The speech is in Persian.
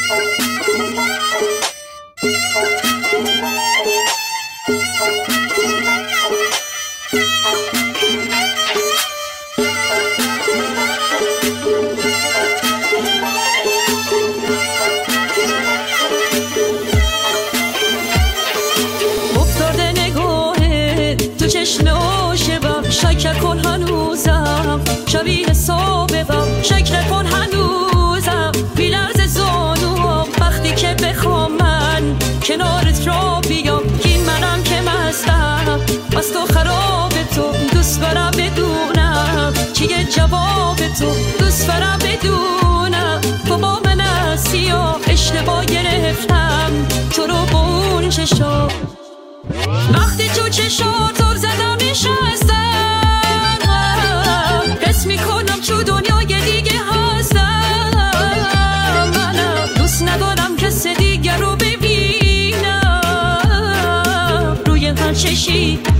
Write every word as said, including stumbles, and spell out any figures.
شک کن هنوزم شبیه صبحم، شک نکن هنوزم بیلرز زانوام وقتی که بخوام من کنارت را بیام. این منم که مستم از تو خراب، تو دوست دارم بدونم چیه جواب تو، دوست دارم بدونم تو با من هستی یا اشتباه گرفتم تو رو با اون چشا. وقتی تو چشا تر زدم نشستم حس میکنم تو دنیای دیگه هستم. منم دوست ندارم کس دیگر رو ببینم روی هر چشی